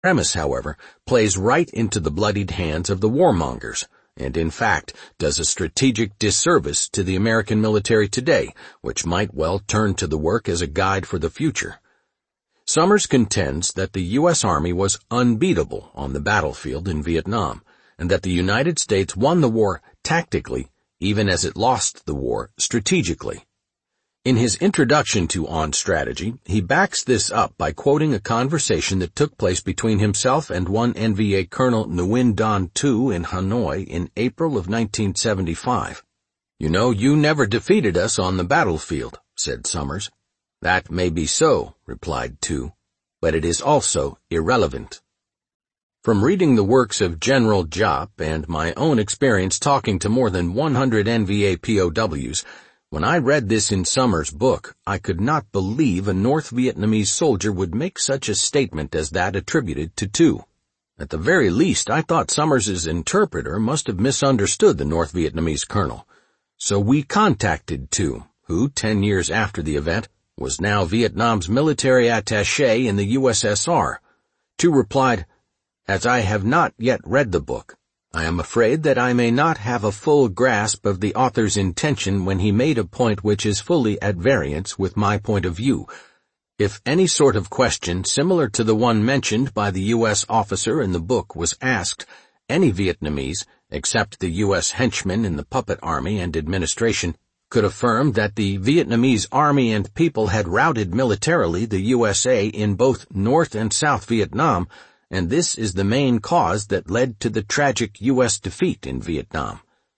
premise, however, plays right into the bloodied hands of the warmongers, and in fact does a strategic disservice to the American military today, which might well turn to the work as a guide for the future. Summers contends that the U.S. Army was unbeatable on the battlefield in Vietnam, and that the United States won the war tactically, even as it lost the war strategically. In his introduction to On Strategy, he backs this up by quoting a conversation that took place between himself and one NVA Colonel Nguyen Don Tu in Hanoi in April of 1975. "You know, you never defeated us on the battlefield," said Summers. "That may be so," replied Tu, "but it is also irrelevant." From reading the works of General Giap and my own experience talking to more than 100 NVA POWs, when I read this in Summers' book, I could not believe a North Vietnamese soldier would make such a statement as that attributed to Tu. At the very least, I thought Summers' interpreter must have misunderstood the North Vietnamese colonel. So we contacted Tu, who, 10 years after the event, was now Vietnam's military attaché in the USSR. Tu replied, "As I have not yet read the book, I am afraid that I may not have a full grasp of the author's intention when he made a point which is fully at variance with my point of view. If any sort of question similar to the one mentioned by the U.S. officer in the book was asked, any Vietnamese, except the U.S. henchmen in the puppet army and administration, could affirm that the Vietnamese army and people had routed militarily the USA in both North and South Vietnam, and this is the main cause that led to the tragic U.S. defeat in Vietnam."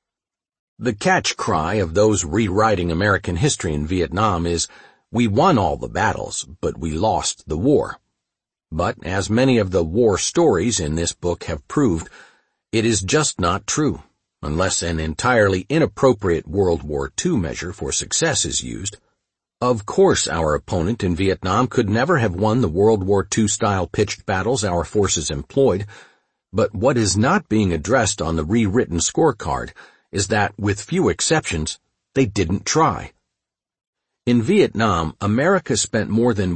The catch cry of those rewriting American history in Vietnam is, "We won all the battles, but we lost the war." But as many of the war stories in this book have proved, it is just not true, unless an entirely inappropriate World War II measure for success is used. Of course, our opponent in Vietnam could never have won the World War II-style pitched battles our forces employed, but what is not being addressed on the rewritten scorecard is that, with few exceptions, they didn't try. In Vietnam, America spent more than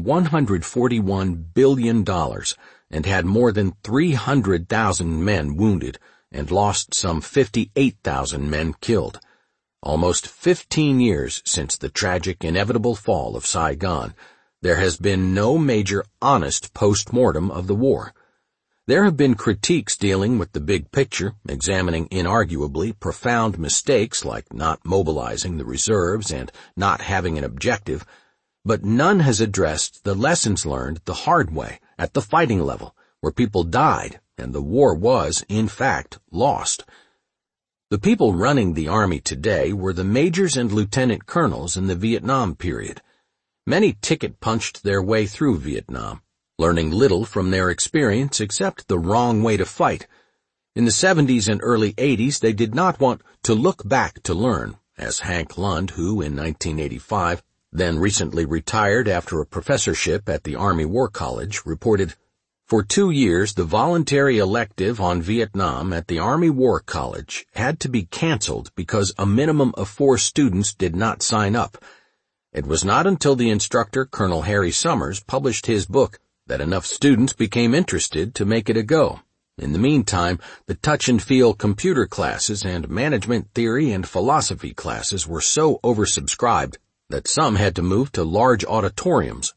$141 billion and had more than 300,000 men wounded and lost some 58,000 men killed. Almost 15 years since the tragic, inevitable fall of Saigon, there has been no major honest post-mortem of the war. There have been critiques dealing with the big picture, examining inarguably profound mistakes like not mobilizing the reserves and not having an objective, but none has addressed the lessons learned the hard way, at the fighting level, where people died and the war was, in fact, lost. The people running the Army today were the majors and lieutenant colonels in the Vietnam period. Many ticket-punched their way through Vietnam, learning little from their experience except the wrong way to fight. In the 70s and early 80s, they did not want to look back to learn, as Hank Lund, who, in 1985, then recently retired after a professorship at the Army War College, reported, "For 2 years, the voluntary elective on Vietnam at the Army War College had to be canceled because a minimum of 4 students did not sign up. It was not until the instructor, Colonel Harry Summers, published his book that enough students became interested to make it a go. In the meantime, the touch-and-feel computer classes and management theory and philosophy classes were so oversubscribed that some had to move to large auditoriums."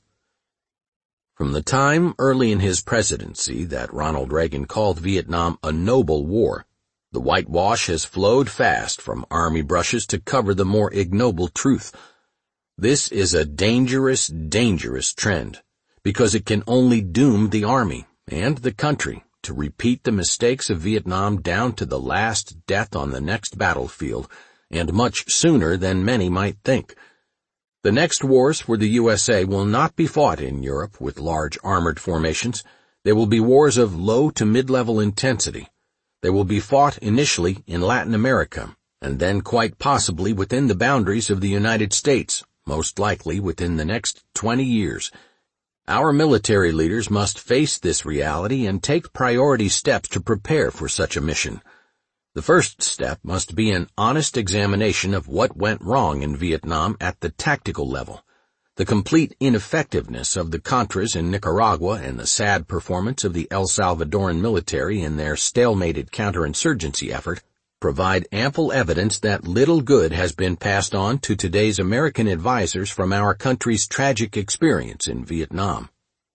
From the time early in his presidency that Ronald Reagan called Vietnam a noble war, the whitewash has flowed fast from Army brushes to cover the more ignoble truth. This is a dangerous, dangerous trend, because it can only doom the Army and the country to repeat the mistakes of Vietnam down to the last death on the next battlefield, and much sooner than many might think. The next wars for the USA will not be fought in Europe with large armored formations. They will be wars of low to mid-level intensity. They will be fought initially in Latin America, and then quite possibly within the boundaries of the United States, most likely within the next 20 years. Our military leaders must face this reality and take priority steps to prepare for such a mission. The first step must be an honest examination of what went wrong in Vietnam at the tactical level. The complete ineffectiveness of the Contras in Nicaragua and the sad performance of the El Salvadoran military in their stalemated counterinsurgency effort provide ample evidence that little good has been passed on to today's American advisors from our country's tragic experience in Vietnam.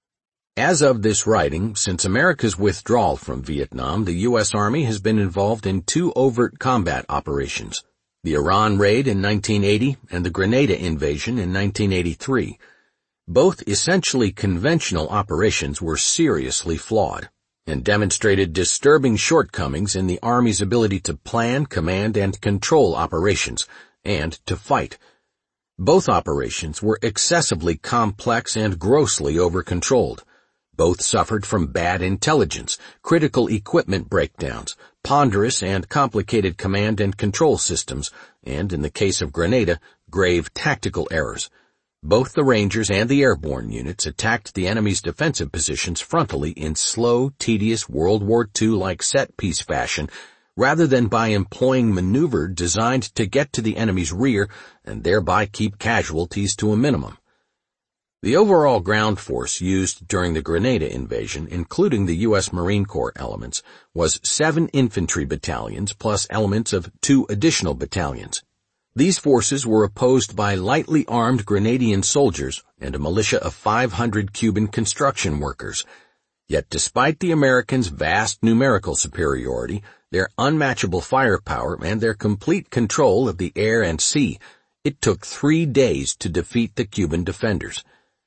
As of this writing, since America's withdrawal from Vietnam, the U.S. Army has been involved in 2 overt combat operations: the Iran raid in 1980 and the Grenada invasion in 1983. Both essentially conventional operations were seriously flawed and demonstrated disturbing shortcomings in the Army's ability to plan, command, and control operations, and to fight. Both operations were excessively complex and grossly over-controlled. Both suffered from bad intelligence, critical equipment breakdowns, ponderous and complicated command and control systems, and, in the case of Grenada, grave tactical errors. Both the Rangers and the airborne units attacked the enemy's defensive positions frontally in slow, tedious World War II-like set-piece fashion, rather than by employing maneuver designed to get to the enemy's rear and thereby keep casualties to a minimum. The overall ground force used during the Grenada invasion, including the U.S. Marine Corps elements, was 7 infantry battalions plus elements of 2 additional battalions. These forces were opposed by lightly armed Grenadian soldiers and a militia of 500 Cuban construction workers. Yet despite the Americans' vast numerical superiority, their unmatchable firepower, and their complete control of the air and sea, it took 3 days to defeat the Cuban defenders.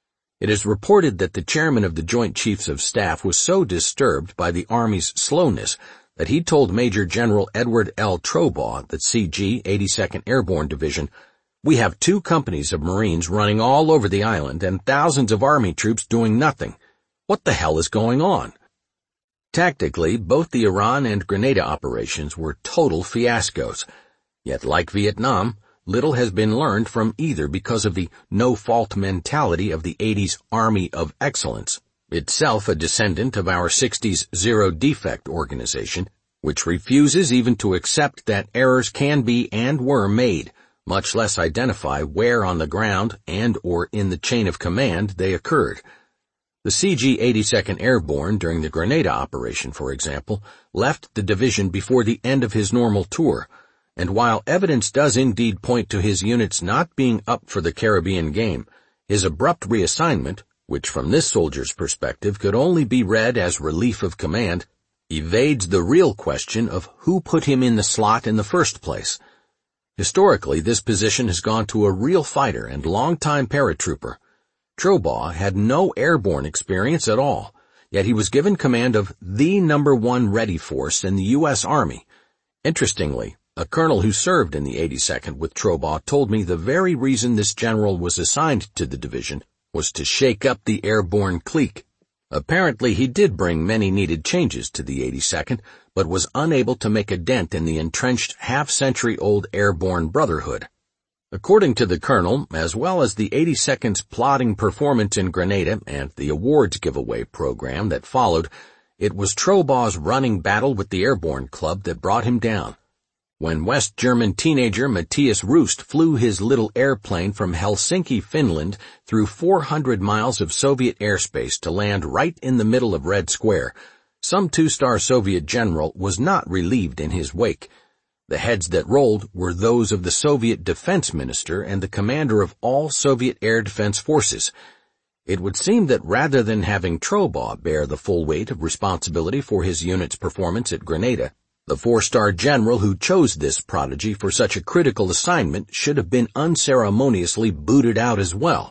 It is reported that the chairman of the Joint Chiefs of Staff was so disturbed by the Army's slowness that he told Major General Edward L. Trobaugh, the CG 82nd Airborne Division, "We have 2 companies of Marines running all over the island and thousands of Army troops doing nothing. What the hell is going on?" Tactically, both the Iran and Grenada operations were total fiascos. Yet, like Vietnam, little has been learned from either because of the no-fault mentality of the 80s Army of Excellence, itself a descendant of our 60s zero-defect organization, which refuses even to accept that errors can be and were made, much less identify where on the ground and or in the chain of command they occurred. The CG 82nd Airborne during the Grenada operation, for example, left the division before the end of his normal tour, and while evidence does indeed point to his units not being up for the Caribbean game, his abrupt reassignment, which from this soldier's perspective could only be read as relief of command, evades the real question of who put him in the slot in the first place. Historically, this position has gone to a real fighter and longtime paratrooper. Trobaugh had no airborne experience at all, yet he was given command of the number 1 ready force in the U.S. Army. Interestingly, a colonel who served in the 82nd with Trobaugh told me the very reason this general was assigned to the division was to shake up the airborne clique. Apparently he did bring many needed changes to the 82nd, but was unable to make a dent in the entrenched half-century-old airborne brotherhood. According to the colonel, as well as the 82nd's plodding performance in Grenada and the awards giveaway program that followed, it was Trobaugh's running battle with the airborne club that brought him down. When West German teenager Matthias Rust flew his little airplane from Helsinki, Finland, through 400 miles of Soviet airspace to land right in the middle of Red Square, some 2-star Soviet general was not relieved in his wake. The heads that rolled were those of the Soviet defense minister and the commander of all Soviet air defense forces. It would seem that rather than having Trobaugh bear the full weight of responsibility for his unit's performance at Grenada, the 4-star general who chose this prodigy for such a critical assignment should have been unceremoniously booted out as well.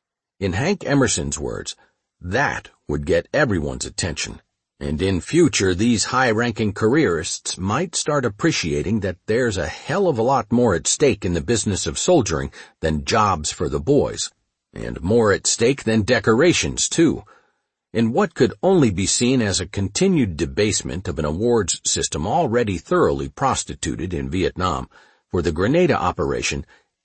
In Hank Emerson's words, that would get everyone's attention, and in future these high-ranking careerists might start appreciating that there's a hell of a lot more at stake in the business of soldiering than jobs for the boys, and more at stake than decorations, too. In what could only be seen as a continued debasement of an awards system already thoroughly prostituted in Vietnam, for the Grenada operation,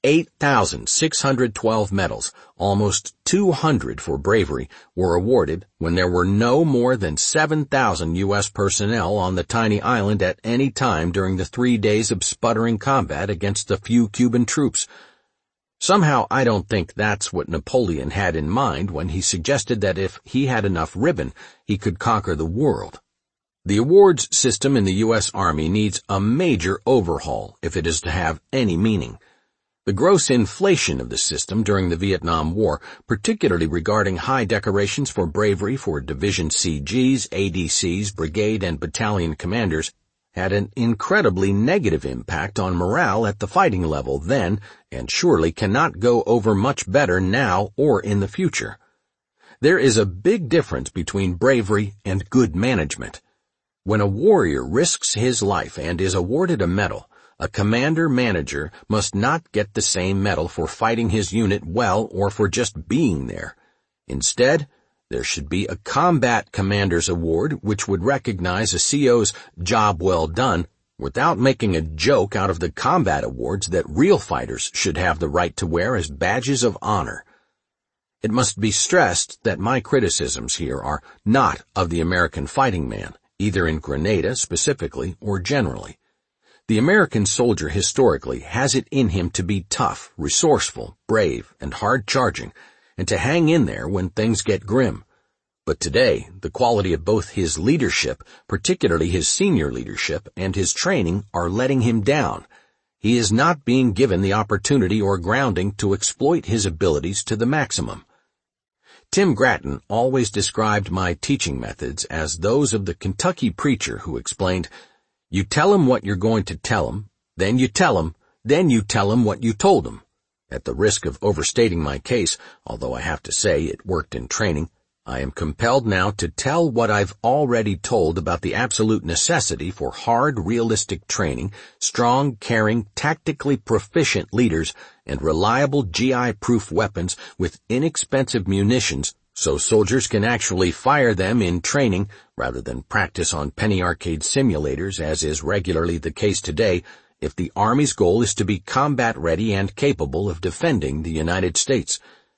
8,612 medals, almost 200 for bravery, were awarded when there were no more than 7,000 U.S. personnel on the tiny island at any time during the 3 days of sputtering combat against the few Cuban troops. Somehow I don't think that's what Napoleon had in mind when he suggested that if he had enough ribbon, he could conquer the world. The awards system in the U.S. Army needs a major overhaul if it is to have any meaning. The gross inflation of the system during the Vietnam War, particularly regarding high decorations for bravery for Division CGs, ADCs, brigade and battalion commanders, had an incredibly negative impact on morale at the fighting level then, and surely cannot go over much better now or in the future. There is a big difference between bravery and good management. When a warrior risks his life and is awarded a medal, a commander-manager must not get the same medal for fighting his unit well or for just being there. Instead, there should be a Combat Commander's Award which would recognize a CO's job well done without making a joke out of the combat awards that real fighters should have the right to wear as badges of honor. It must be stressed that my criticisms here are not of the American fighting man, either in Grenada specifically or generally. The American soldier historically has it in him to be tough, resourceful, brave, and hard-charging, and to hang in there when things get grim. But today, the quality of both his leadership, particularly his senior leadership, and his training are letting him down. He is not being given the opportunity or grounding to exploit his abilities to the maximum. Tim Grattan always described my teaching methods as those of the Kentucky preacher who explained, "You tell him what you're going to tell him, then you tell him, then you tell him what you told him." At the risk of overstating my case, although I have to say it worked in training, I am compelled now to tell what I've already told about the absolute necessity for hard, realistic training, strong, caring, tactically proficient leaders, and reliable GI-proof weapons with inexpensive munitions so soldiers can actually fire them in training rather than practice on penny arcade simulators as is regularly the case today if the Army's goal is to be combat-ready and capable of defending the United States.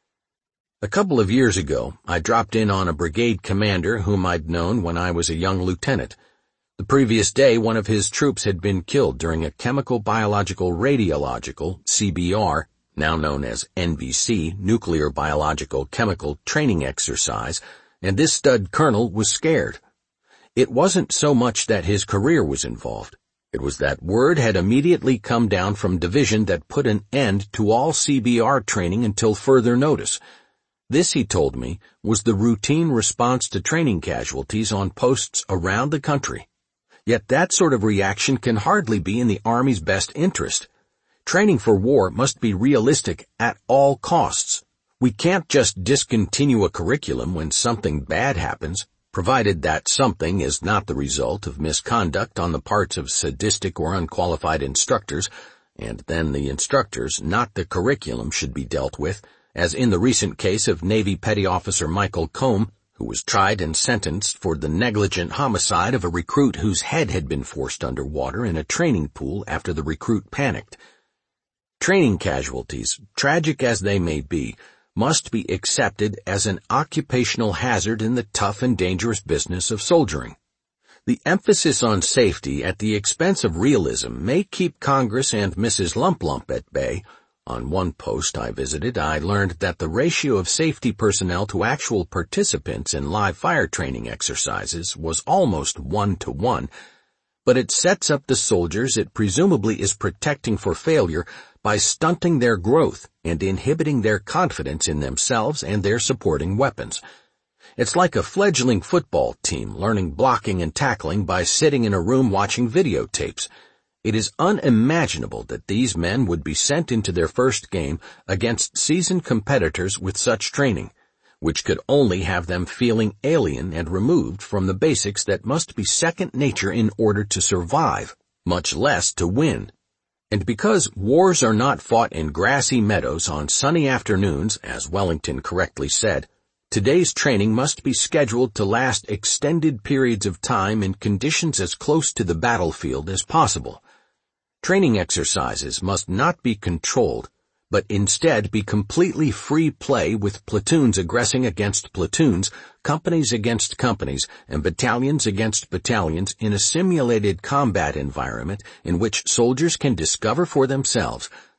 A couple of years ago, I dropped in on a brigade commander whom I'd known when I was a young lieutenant. The previous day, one of his troops had been killed during a chemical, biological, radiological, CBR, now known as NBC, nuclear, biological, chemical training exercise, and this stud colonel was scared. It wasn't so much that his career was involved. It was that word had immediately come down from division that put an end to all CBR training until further notice. This, he told me, was the routine response to training casualties on posts around the country. Yet that sort of reaction can hardly be in the Army's best interest. Training for war must be realistic at all costs. We can't just discontinue a curriculum when something bad happens, provided that something is not the result of misconduct on the parts of sadistic or unqualified instructors, and then the instructors, not the curriculum, should be dealt with, as in the recent case of Navy Petty Officer Michael Combe, who was tried and sentenced for the negligent homicide of a recruit whose head had been forced underwater in a training pool after the recruit panicked. Training casualties, tragic as they may be, must be accepted as an occupational hazard in the tough and dangerous business of soldiering. The emphasis on safety at the expense of realism may keep Congress and Mrs. Lump Lump at bay. On one post I visited, I learned that the ratio of safety personnel to actual participants in live fire training exercises was almost 1-to-1, but it sets up the soldiers it presumably is protecting for failure by stunting their growth and inhibiting their confidence in themselves and their supporting weapons. It's like a fledgling football team learning blocking and tackling by sitting in a room watching videotapes. It is unimaginable that these men would be sent into their first game against seasoned competitors with such training, which could only have them feeling alien and removed from the basics that must be second nature in order to survive, much less to win. And because wars are not fought in grassy meadows on sunny afternoons, as Wellington correctly said, today's training must be scheduled to last extended periods of time in conditions as close to the battlefield as possible. Training exercises must not be controlled, but instead be completely free play with platoons aggressing against platoons, companies against companies, and battalions against battalions in a simulated combat environment in which soldiers can discover for themselves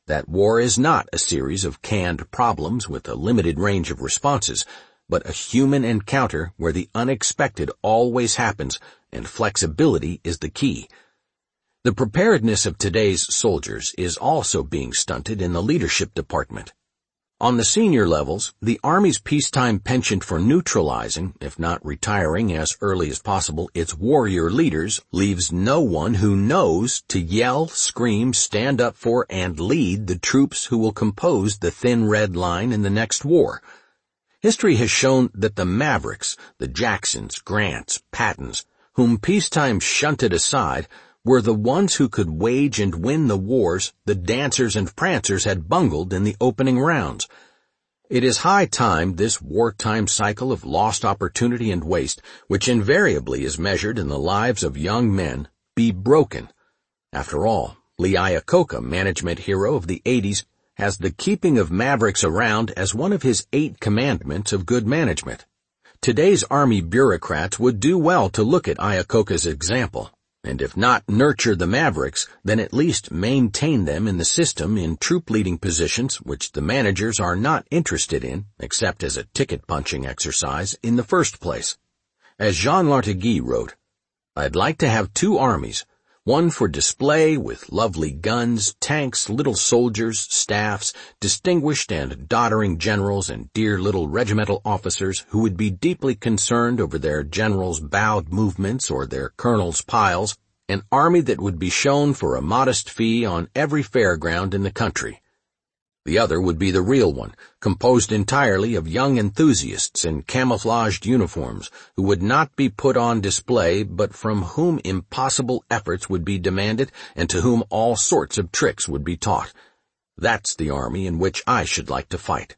that war is not a series of canned problems with a limited range of responses, but a human encounter where the unexpected always happens and flexibility is the key. The preparedness of today's soldiers is also being stunted in the leadership department. On the senior levels, the Army's peacetime penchant for neutralizing, if not retiring as early as possible, its warrior leaders leaves no one who knows to yell, scream, stand up for, and lead the troops who will compose the thin red line in the next war. History has shown that the Mavericks, the Jacksons, Grants, Pattons, whom peacetime shunted aside, were the ones who could wage and win the wars the dancers and prancers had bungled in the opening rounds. It is high time this wartime cycle of lost opportunity and waste, which invariably is measured in the lives of young men, be broken. After all, Lee Iacocca, management hero of the 80s, has the keeping of Mavericks around as one of his 8 commandments of good management. Today's Army bureaucrats would do well to look at Iacocca's example, and if not nurture the Mavericks, then at least maintain them in the system in troop-leading positions which the managers are not interested in, except as a ticket-punching exercise, in the first place. As Jean Lartigue wrote, "I'd like to have 2 armies, one for display with lovely guns, tanks, little soldiers, staffs, distinguished and doddering generals, and dear little regimental officers who would be deeply concerned over their generals' bowed movements or their colonels' piles, an army that would be shown for a modest fee on every fairground in the country. The other would be the real one, composed entirely of young enthusiasts in camouflaged uniforms who would not be put on display but from whom impossible efforts would be demanded and to whom all sorts of tricks would be taught. That's the army in which I should like to fight."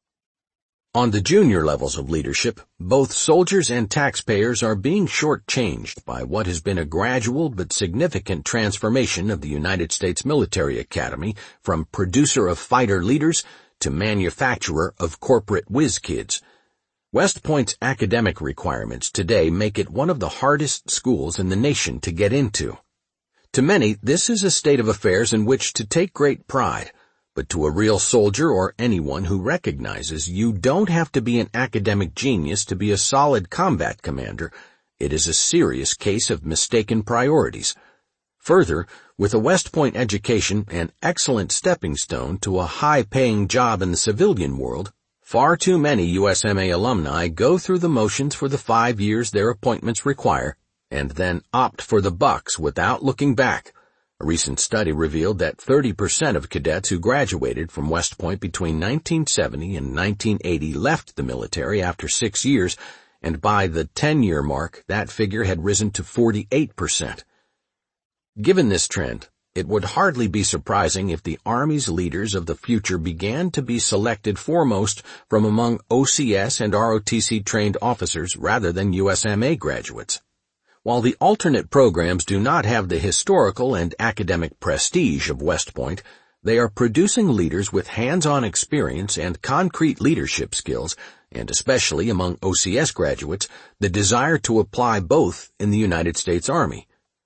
On the junior levels of leadership, both soldiers and taxpayers are being shortchanged by what has been a gradual but significant transformation of the United States Military Academy from producer of fighter leaders to manufacturer of corporate whiz kids. West Point's academic requirements today make it one of the hardest schools in the nation to get into. To many, this is a state of affairs in which to take great pride. But to a real soldier or anyone who recognizes you don't have to be an academic genius to be a solid combat commander, it is a serious case of mistaken priorities. Further, with a West Point education an excellent stepping stone to a high-paying job in the civilian world, far too many USMA alumni go through the motions for the 5 years their appointments require, and then opt for the bucks without looking back. A recent study revealed that 30% of cadets who graduated from West Point between 1970 and 1980 left the military after 6 years, and by the 10-year mark, that figure had risen to 48%. Given this trend, it would hardly be surprising if the Army's leaders of the future began to be selected foremost from among OCS and ROTC-trained officers rather than USMA graduates. While the alternate programs do not have the historical and academic prestige of West Point, they are producing leaders with hands-on experience and concrete leadership skills, and especially among OCS graduates, the desire to apply both in the United States Army.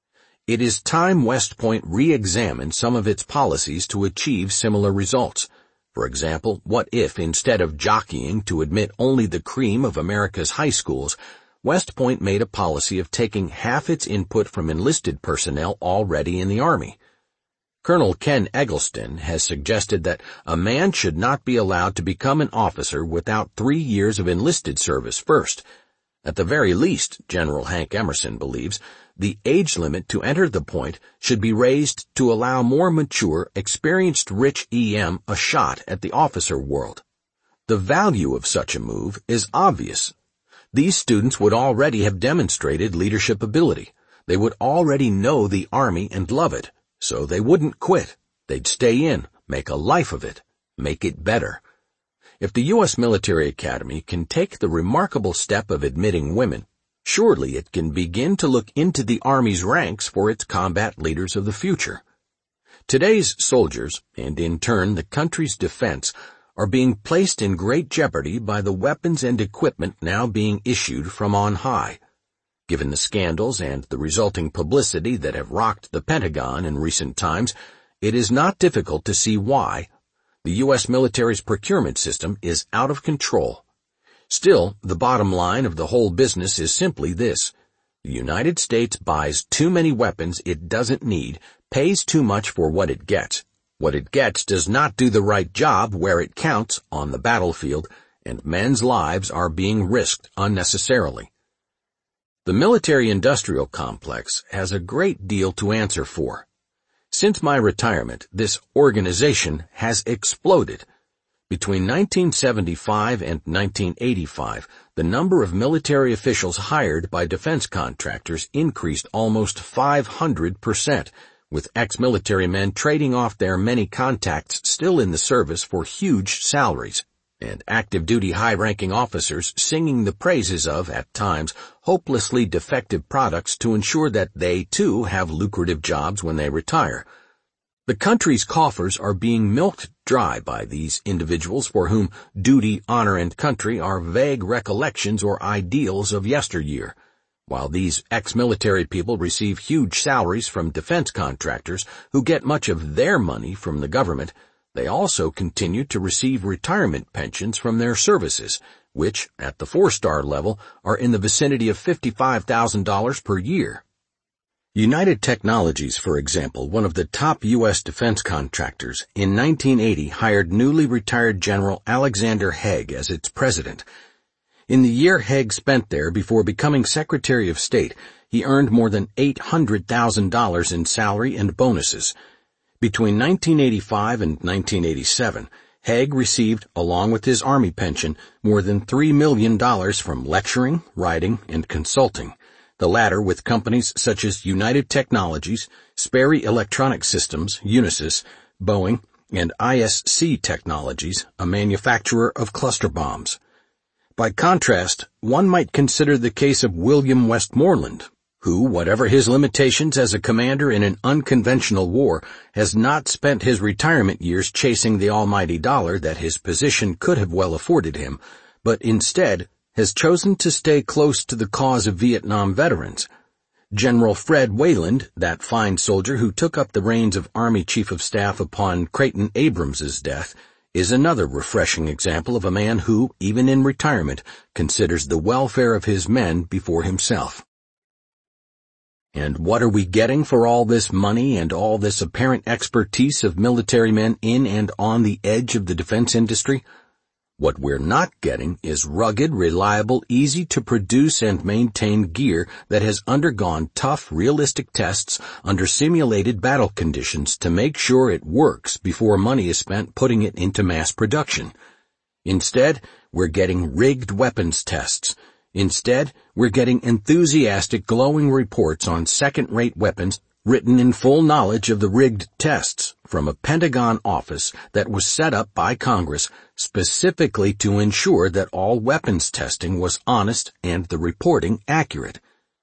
It is time West Point re-examine some of its policies to achieve similar results. For example, what if, instead of jockeying to admit only the cream of America's high schools, West Point made a policy of taking half its input from enlisted personnel already in the Army? Colonel Ken Eggleston has suggested that a man should not be allowed to become an officer without 3 years of enlisted service first. At the very least, General Hank Emerson believes, the age limit to enter the point should be raised to allow more mature, experienced rich EM a shot at the officer world. The value of such a move is obvious. These students would already have demonstrated leadership ability. They would already know the Army and love it, so they wouldn't quit. They'd stay in, make a life of it, make it better. If the U.S. Military Academy can take the remarkable step of admitting women, surely it can begin to look into the Army's ranks for its combat leaders of the future. Today's soldiers, and in turn the country's defense, are being placed in great jeopardy by the weapons and equipment now being issued from on high. Given the scandals and the resulting publicity that have rocked the Pentagon in recent times, it is not difficult to see why the U.S. military's procurement system is out of control. Still, the bottom line of the whole business is simply this. The United States buys too many weapons it doesn't need, pays too much for what it gets. What it gets does not do the right job where it counts on the battlefield, and men's lives are being risked unnecessarily. The military-industrial complex has a great deal to answer for. Since my retirement, this organization has exploded. Between 1975 and 1985, the number of military officials hired by defense contractors increased almost 500%, with ex-military men trading off their many contacts still in the service for huge salaries, and active-duty high-ranking officers singing the praises of, at times, hopelessly defective products to ensure that they, too, have lucrative jobs when they retire. The country's coffers are being milked dry by these individuals for whom duty, honor, and country are vague recollections or ideals of yesteryear. While these ex-military people receive huge salaries from defense contractors who get much of their money from the government, they also continue to receive retirement pensions from their services, which, at the 4-star level, are in the vicinity of $55,000 per year. United Technologies, for example, one of the top U.S. defense contractors, in 1980 hired newly retired General Alexander Haig as its president. In the year Haig spent there before becoming Secretary of State, he earned more than $800,000 in salary and bonuses. Between 1985 and 1987, Haig received, along with his Army pension, more than $3 million from lecturing, writing, and consulting, the latter with companies such as United Technologies, Sperry Electronic Systems, Unisys, Boeing, and ISC Technologies, a manufacturer of cluster bombs. By contrast, one might consider the case of William Westmoreland, who, whatever his limitations as a commander in an unconventional war, has not spent his retirement years chasing the almighty dollar that his position could have well afforded him, but instead has chosen to stay close to the cause of Vietnam veterans. General Fred Wayland, that fine soldier who took up the reins of Army Chief of Staff upon Creighton Abrams's death, is another refreshing example of a man who, even in retirement, considers the welfare of his men before himself. And what are we getting for all this money and all this apparent expertise of military men in and on the edge of the defense industry? What we're not getting is rugged, reliable, easy-to-produce and maintain gear that has undergone tough, realistic tests under simulated battle conditions to make sure it works before money is spent putting it into mass production. Instead, we're getting rigged weapons tests. Instead, we're getting enthusiastic, glowing reports on second-rate weapons written in full knowledge of the rigged tests from a Pentagon office that was set up by Congress specifically to ensure that all weapons testing was honest and the reporting accurate.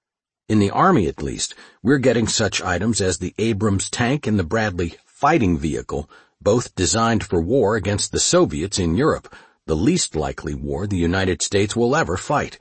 In the Army, at least, we're getting such items as the Abrams tank and the Bradley fighting vehicle, both designed for war against the Soviets in Europe, the least likely war the United States will ever fight.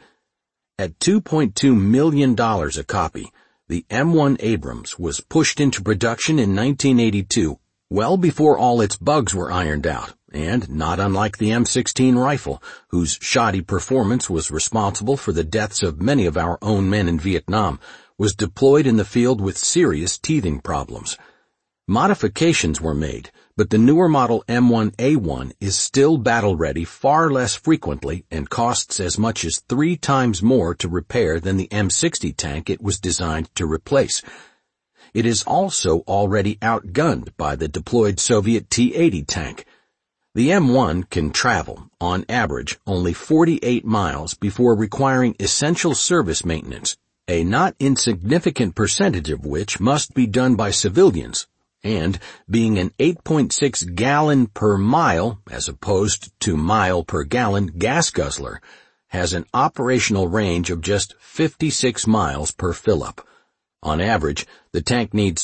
At $2.2 million a copy, the M1 Abrams was pushed into production in 1982, well before all its bugs were ironed out, and not unlike the M16 rifle, whose shoddy performance was responsible for the deaths of many of our own men in Vietnam, was deployed in the field with serious teething problems. Modifications were made, but the newer model M1A1 is still battle-ready far less frequently and costs as much as 3 times more to repair than the M60 tank it was designed to replace. It is also already outgunned by the deployed Soviet T-80 tank. The M1 can travel, on average, only 48 miles before requiring essential service maintenance, a not insignificant percentage of which must be done by civilians, and, being an 8.6 gallon per mile, as opposed to mile per gallon gas guzzler, has an operational range of just 56 miles per fill-up. On average, the tank needs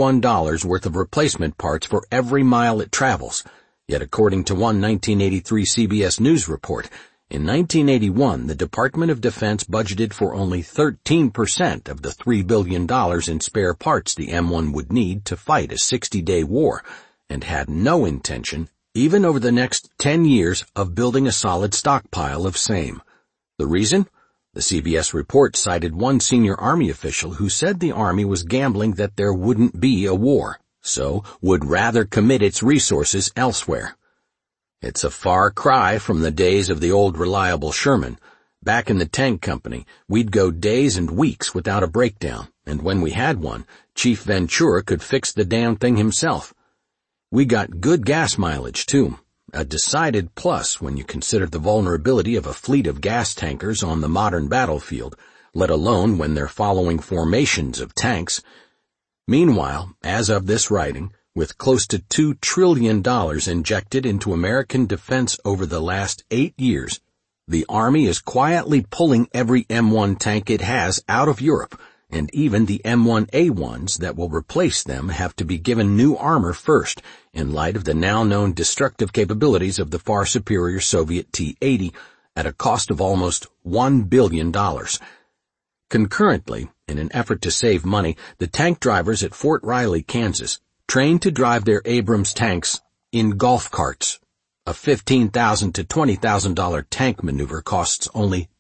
$21 worth of replacement parts for every mile it travels, yet according to one 1983 CBS News report, In 1981, the Department of Defense budgeted for only 13% of the $3 billion in spare parts the M1 would need to fight a 60-day war, and had no intention, even over the next 10 years, of building a solid stockpile of same. The reason? The CBS report cited one senior Army official who said the Army was gambling that there wouldn't be a war, so would rather commit its resources elsewhere. It's a far cry from the days of the old reliable Sherman. Back in the tank company, we'd go days and weeks without a breakdown, and when we had one, Chief Ventura could fix the damn thing himself. We got good gas mileage, too, a decided plus when you consider the vulnerability of a fleet of gas tankers on the modern battlefield, let alone when they're following formations of tanks. Meanwhile, as of this writing, with close to $2 trillion injected into American defense over the last 8 years, the Army is quietly pulling every M1 tank it has out of Europe, and even the M1A1s that will replace them have to be given new armor first, in light of the now-known destructive capabilities of the far superior Soviet T-80 at a cost of almost $1 billion. Concurrently, in an effort to save money, the tank drivers at Fort Riley, Kansas, trained to drive their Abrams tanks in golf carts. A $15,000 to $20,000 tank maneuver costs only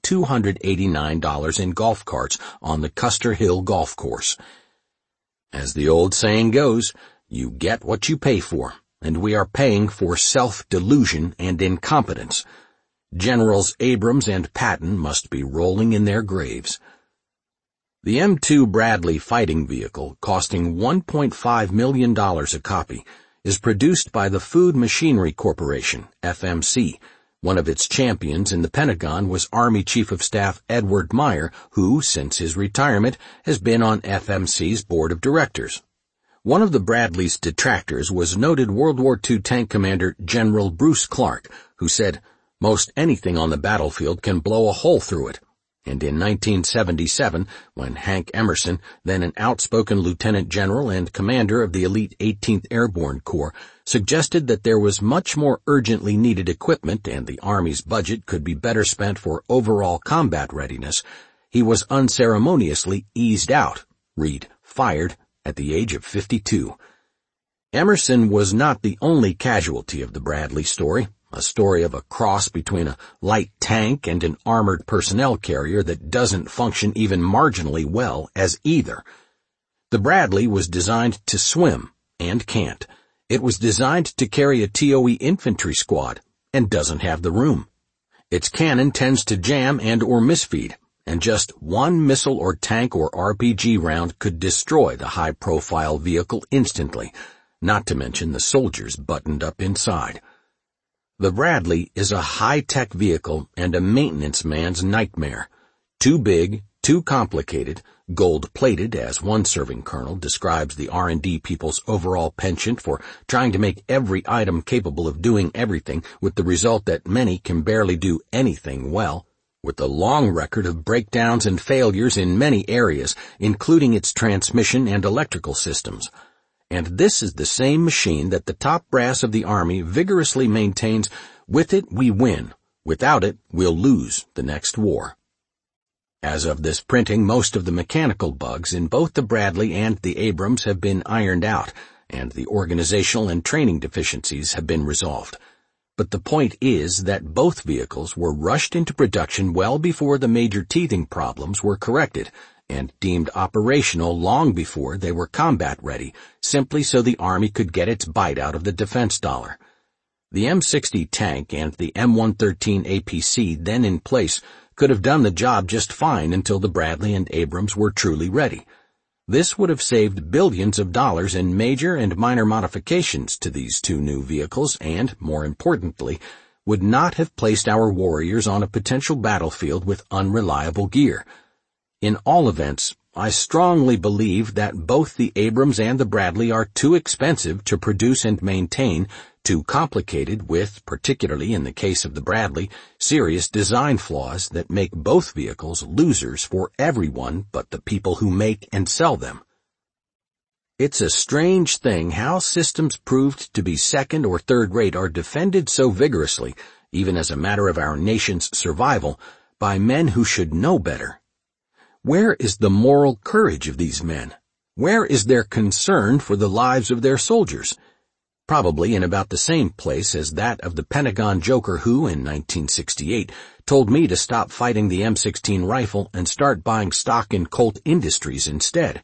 $289 in golf carts on the Custer Hill Golf Course. As the old saying goes, you get what you pay for, and we are paying for self-delusion and incompetence. Generals Abrams and Patton must be rolling in their graves. The M2 Bradley fighting vehicle, costing $1.5 million a copy, is produced by the Food Machinery Corporation, FMC. One of its champions in the Pentagon was Army Chief of Staff Edward Meyer, who, since his retirement, has been on FMC's board of directors. One of the Bradley's detractors was noted World War II tank commander General Bruce Clark, who said, "Most anything on the battlefield can blow a hole through it." And in 1977, when Hank Emerson, then an outspoken lieutenant general and commander of the elite 18th Airborne Corps, suggested that there was much more urgently needed equipment and the Army's budget could be better spent for overall combat readiness, he was unceremoniously eased out, read, fired, at the age of 52. Emerson was not the only casualty of the Bradley story. A story of a cross between a light tank and an armored personnel carrier that doesn't function even marginally well as either. The Bradley was designed to swim, and can't. It was designed to carry a TOE infantry squad, and doesn't have the room. Its cannon tends to jam and or misfeed, and just one missile or tank or RPG round could destroy the high-profile vehicle instantly, not to mention the soldiers buttoned up inside. The Bradley is a high-tech vehicle and a maintenance man's nightmare. Too big, too complicated, gold-plated, as one serving colonel describes the R&D people's overall penchant for trying to make every item capable of doing everything, with the result that many can barely do anything well, with a long record of breakdowns and failures in many areas, including its transmission and electrical systems. And this is the same machine that the top brass of the Army vigorously maintains, with it we win, without it we'll lose the next war. As of this printing, most of the mechanical bugs in both the Bradley and the Abrams have been ironed out, and the organizational and training deficiencies have been resolved. But the point is that both vehicles were rushed into production well before the major teething problems were corrected, and deemed operational long before they were combat ready, simply so the Army could get its bite out of the defense dollar. The M60 tank and the M113 APC then in place could have done the job just fine until the Bradley and Abrams were truly ready. This would have saved billions of dollars in major and minor modifications to these two new vehicles and, more importantly, would not have placed our warriors on a potential battlefield with unreliable gear. In all events, I strongly believe that both the Abrams and the Bradley are too expensive to produce and maintain, too complicated with, particularly in the case of the Bradley, serious design flaws that make both vehicles losers for everyone but the people who make and sell them. It's a strange thing how systems proved to be second or third rate are defended so vigorously, even as a matter of our nation's survival, by men who should know better. Where is the moral courage of these men? Where is their concern for the lives of their soldiers? Probably in about the same place as that of the Pentagon joker who, in 1968, told me to stop fighting the M16 rifle and start buying stock in Colt Industries instead.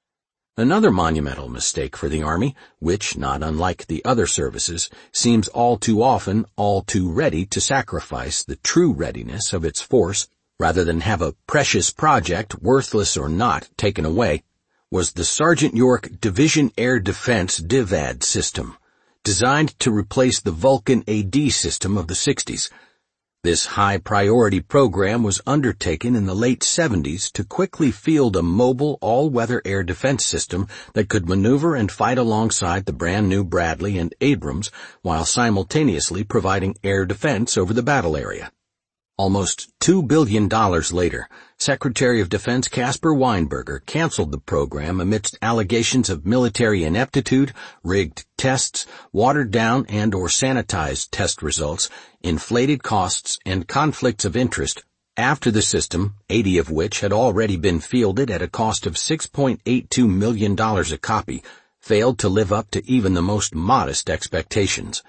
Another monumental mistake for the Army, which, not unlike the other services, seems all too often all too ready to sacrifice the true readiness of its force rather than have a precious project, worthless or not, taken away, was the Sergeant York Division Air Defense DIVAD system, designed to replace the Vulcan AD system of the 60s. This high-priority program was undertaken in the late 70s to quickly field a mobile, all-weather air defense system that could maneuver and fight alongside the brand-new Bradley and Abrams while simultaneously providing air defense over the battle area. Almost $2 billion later, Secretary of Defense Caspar Weinberger canceled the program amidst allegations of military ineptitude, rigged tests, watered-down and or sanitized test results, inflated costs, and conflicts of interest after the system, 80 of which had already been fielded at a cost of $6.82 million a copy, failed to live up to even the most modest expectations.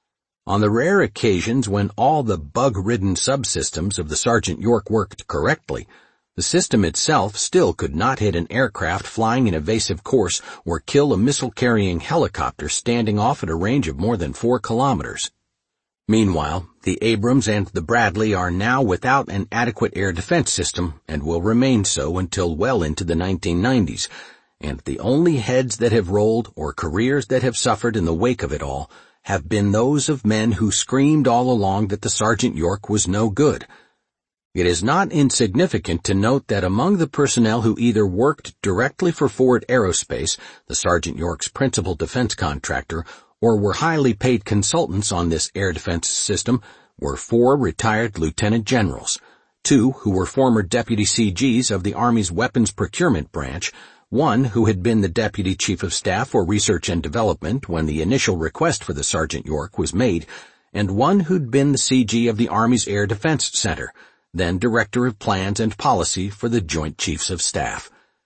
On the rare occasions when all the bug-ridden subsystems of the Sergeant York worked correctly, the system itself still could not hit an aircraft flying an evasive course or kill a missile-carrying helicopter standing off at a range of more than 4 kilometers. Meanwhile, the Abrams and the Bradley are now without an adequate air defense system and will remain so until well into the 1990s, and the only heads that have rolled or careers that have suffered in the wake of it all have been those of men who screamed all along that the Sergeant York was no good. It is not insignificant to note that among the personnel who either worked directly for Ford Aerospace, the Sergeant York's principal defense contractor, or were highly paid consultants on this air defense system were 4 retired lieutenant generals, 2 who were former deputy CGs of the Army's Weapons Procurement Branch, 1 who had been the Deputy Chief of Staff for Research and Development when the initial request for the Sergeant York was made, and 1 who'd been the CG of the Army's Air Defense Center, then Director of Plans and Policy for the Joint Chiefs of Staff.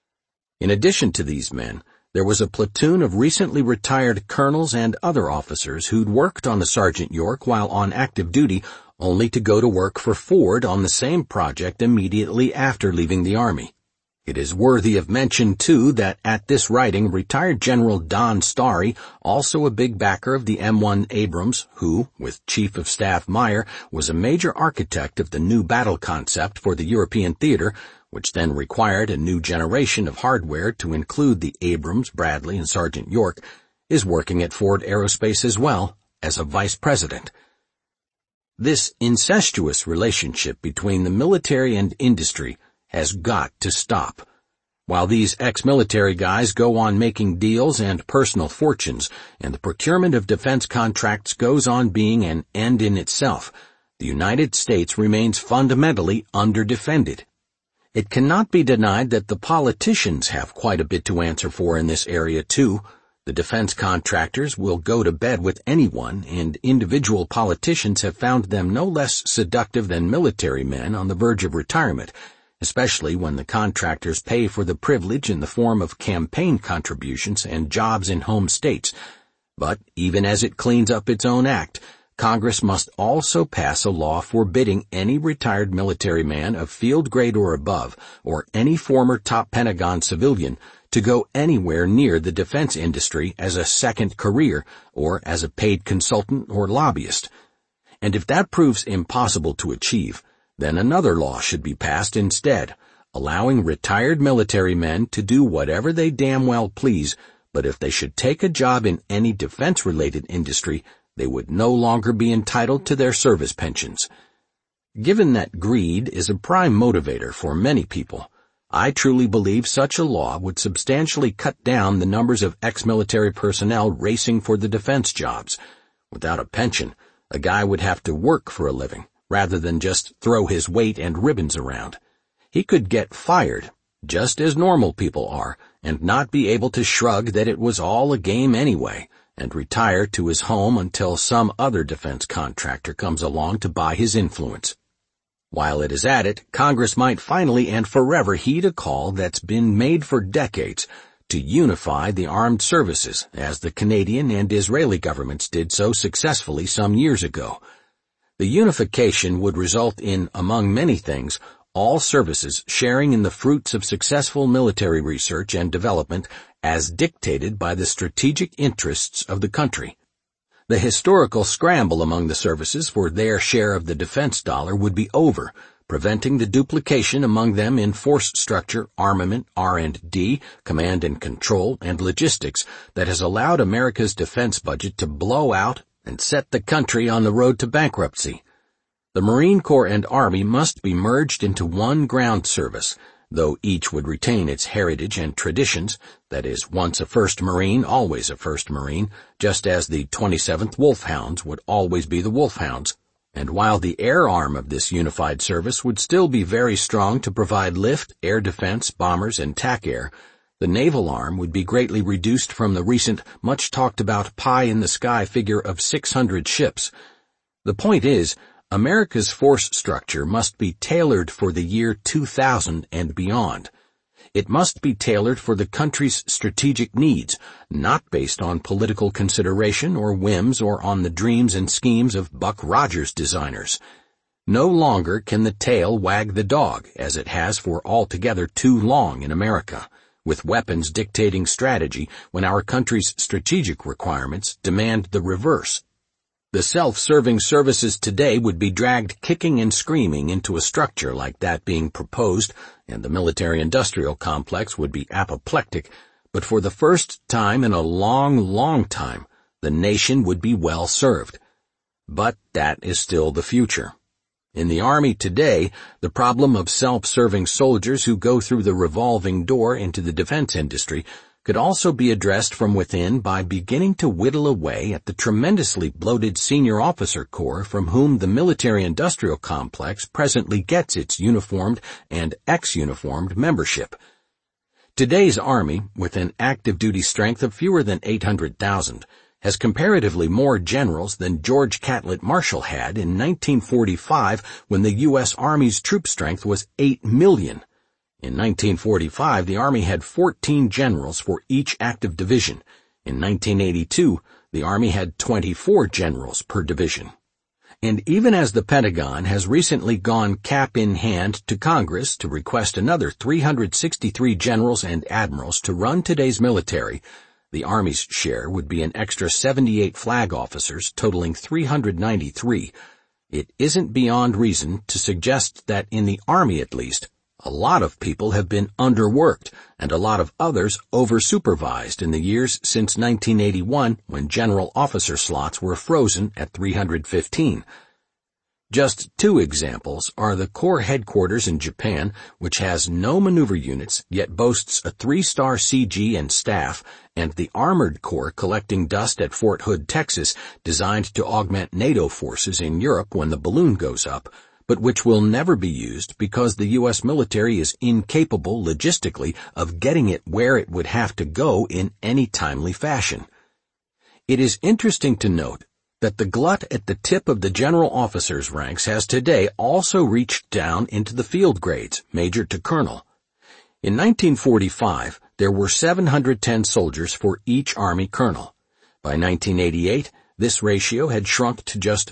In addition to these men, there was a platoon of recently retired colonels and other officers who'd worked on the Sergeant York while on active duty only to go to work for Ford on the same project immediately after leaving the Army. It is worthy of mention, too, that at this writing, retired General Don Starry, also a big backer of the M1 Abrams, who, with Chief of Staff Meyer, was a major architect of the new battle concept for the European theater, which then required a new generation of hardware to include the Abrams, Bradley, and Sergeant York, is working at Ford Aerospace as well as a vice president. This incestuous relationship between the military and industry has got to stop. While these ex-military guys go on making deals and personal fortunes, and the procurement of defense contracts goes on being an end in itself, the United States remains fundamentally underdefended. It cannot be denied that the politicians have quite a bit to answer for in this area too. The defense contractors will go to bed with anyone, and individual politicians have found them no less seductive than military men on the verge of retirement, especially when the contractors pay for the privilege in the form of campaign contributions and jobs in home states. But even as it cleans up its own act, Congress must also pass a law forbidding any retired military man of field grade or above, or any former top Pentagon civilian, to go anywhere near the defense industry as a second career or as a paid consultant or lobbyist. And if that proves impossible to achieve, then another law should be passed instead, allowing retired military men to do whatever they damn well please, but if they should take a job in any defense-related industry, they would no longer be entitled to their service pensions. Given that greed is a prime motivator for many people, I truly believe such a law would substantially cut down the numbers of ex-military personnel racing for the defense jobs. Without a pension, a guy would have to work for a living, rather than just throw his weight and ribbons around. He could get fired, just as normal people are, and not be able to shrug that it was all a game anyway, and retire to his home until some other defense contractor comes along to buy his influence. While it is at it, Congress might finally and forever heed a call that's been made for decades to unify the armed services, as the Canadian and Israeli governments did so successfully some years ago. The unification would result in, among many things, all services sharing in the fruits of successful military research and development as dictated by the strategic interests of the country. The historical scramble among the services for their share of the defense dollar would be over, preventing the duplication among them in force structure, armament, R&D, command and control, and logistics that has allowed America's defense budget to blow out and set the country on the road to bankruptcy. The Marine Corps and Army must be merged into one ground service, though each would retain its heritage and traditions, that is, once a 1st Marine, always a 1st Marine, just as the 27th Wolfhounds would always be the Wolfhounds. And while the air arm of this unified service would still be very strong to provide lift, air defense, bombers, and TAC air, the naval arm would be greatly reduced from the recent, much-talked-about pie-in-the-sky figure of 600 ships. The point is, America's force structure must be tailored for the year 2000 and beyond. It must be tailored for the country's strategic needs, not based on political consideration or whims or on the dreams and schemes of Buck Rogers designers. No longer can the tail wag the dog, as it has for altogether too long in America, with weapons dictating strategy when our country's strategic requirements demand the reverse. The self-serving services today would be dragged kicking and screaming into a structure like that being proposed, and the military-industrial complex would be apoplectic, but for the first time in a long, long time, the nation would be well served. But that is still the future. In the Army today, the problem of self-serving soldiers who go through the revolving door into the defense industry could also be addressed from within by beginning to whittle away at the tremendously bloated senior officer corps from whom the military-industrial complex presently gets its uniformed and ex-uniformed membership. Today's Army, with an active duty strength of fewer than 800,000, has comparatively more generals than George Catlett Marshall had in 1945 when the U.S. Army's troop strength was 8 million. In 1945, the Army had 14 generals for each active division. In 1982, the Army had 24 generals per division. And even as the Pentagon has recently gone cap in hand to Congress to request another 363 generals and admirals to run today's military, the Army's share would be an extra 78 flag officers, totaling 393. It isn't beyond reason to suggest that in the Army at least, a lot of people have been underworked and a lot of others over-supervised in the years since 1981 when general officer slots were frozen at 315. Just two examples are the Corps headquarters in Japan, which has no maneuver units yet boasts a 3-star CG and staff, and the Armored Corps collecting dust at Fort Hood, Texas, designed to augment NATO forces in Europe when the balloon goes up, but which will never be used because the U.S. military is incapable logistically of getting it where it would have to go in any timely fashion. It is interesting to note that the glut at the tip of the general officers' ranks has today also reached down into the field grades, major to colonel. In 1945, there were 710 soldiers for each Army colonel. By 1988, this ratio had shrunk to just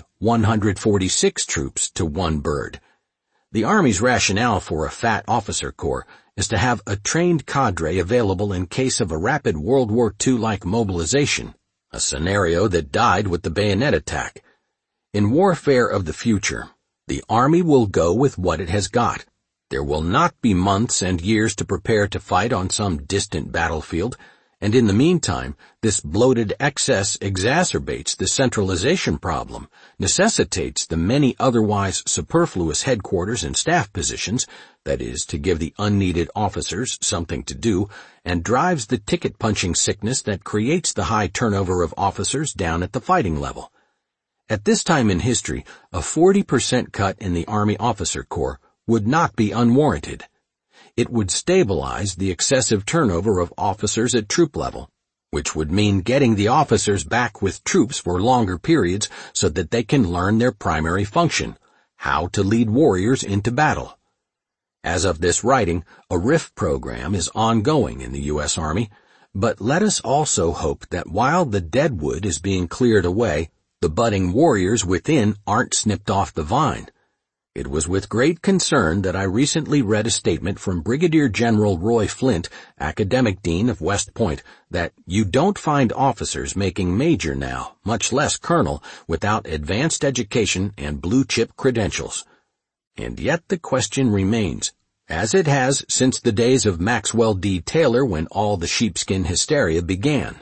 146 troops to one bird. The Army's rationale for a fat officer corps is to have a trained cadre available in case of a rapid World War II-like mobilization, a scenario that died with the bayonet attack. In warfare of the future, the Army will go with what it has got. There will not be months and years to prepare to fight on some distant battlefield, and in the meantime, this bloated excess exacerbates the centralization problem, necessitates the many otherwise superfluous headquarters and staff positions, that is, to give the unneeded officers something to do, and drives the ticket-punching sickness that creates the high turnover of officers down at the fighting level. At this time in history, a 40% cut in the Army Officer Corps would not be unwarranted. It would stabilize the excessive turnover of officers at troop level. which would mean getting the officers back with troops for longer periods so that they can learn their primary function, how to lead warriors into battle. As of this writing, a RIF program is ongoing in the U.S. Army, but let us also hope that while the deadwood is being cleared away, the budding warriors within aren't snipped off the vine. It was with great concern that I recently read a statement from Brigadier General Roy Flint, Academic Dean of West Point, that you don't find officers making major now, much less colonel, without advanced education and blue-chip credentials. And yet the question remains, as it has since the days of Maxwell D. Taylor when all the sheepskin hysteria began.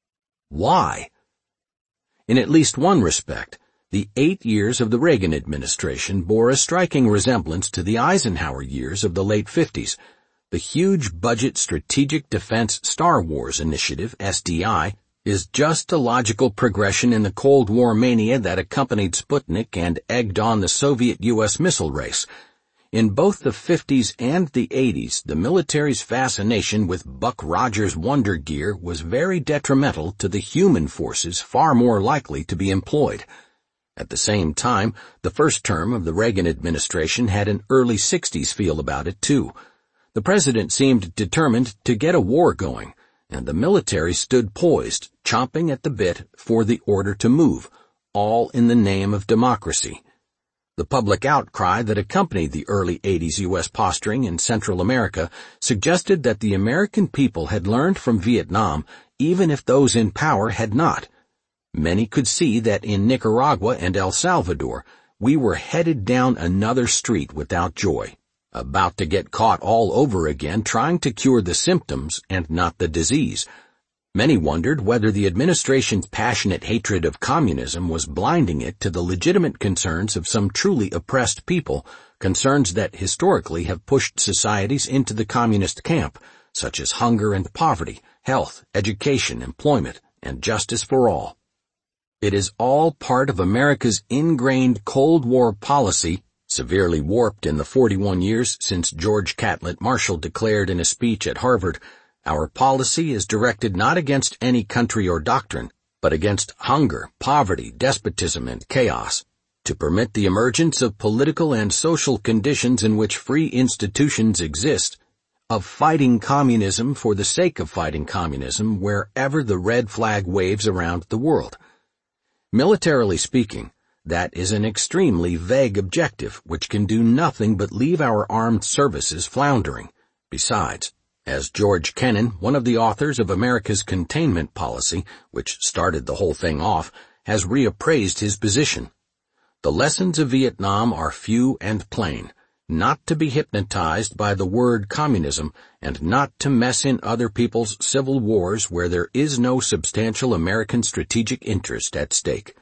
Why? In at least one respect, the 8 years of the Reagan administration bore a striking resemblance to the Eisenhower years of the late 50s. The huge budget Strategic Defense Star Wars Initiative, SDI, is just a logical progression in the Cold War mania that accompanied Sputnik and egged on the Soviet-U.S. missile race. In both the 50s and the 80s, the military's fascination with Buck Rogers Wonder Gear was very detrimental to the human forces far more likely to be employed. At the same time, the first term of the Reagan administration had an early 60s feel about it, too. The president seemed determined to get a war going, and the military stood poised, chomping at the bit for the order to move, all in the name of democracy. The public outcry that accompanied the early 80s U.S. posturing in Central America suggested that the American people had learned from Vietnam, even if those in power had not. Many could see that in Nicaragua and El Salvador, we were headed down another street without joy, about to get caught all over again trying to cure the symptoms and not the disease. Many wondered whether the administration's passionate hatred of communism was blinding it to the legitimate concerns of some truly oppressed people, concerns that historically have pushed societies into the communist camp, such as hunger and poverty, health, education, employment, and justice for all. It is all part of America's ingrained Cold War policy, severely warped in the 41 years since George Catlett Marshall declared in a speech at Harvard, "Our policy is directed not against any country or doctrine, but against hunger, poverty, despotism, and chaos, to permit the emergence of political and social conditions in which free institutions exist, of fighting communism for the sake of fighting communism wherever the red flag waves around the world." Militarily speaking, that is an extremely vague objective which can do nothing but leave our armed services floundering. Besides, as George Kennan, one of the authors of America's containment policy, which started the whole thing off, has reappraised his position. The lessons of Vietnam are few and plain, not to be hypnotized by the word communism and not to mess in other people's civil wars where there is no substantial American strategic interest at stake.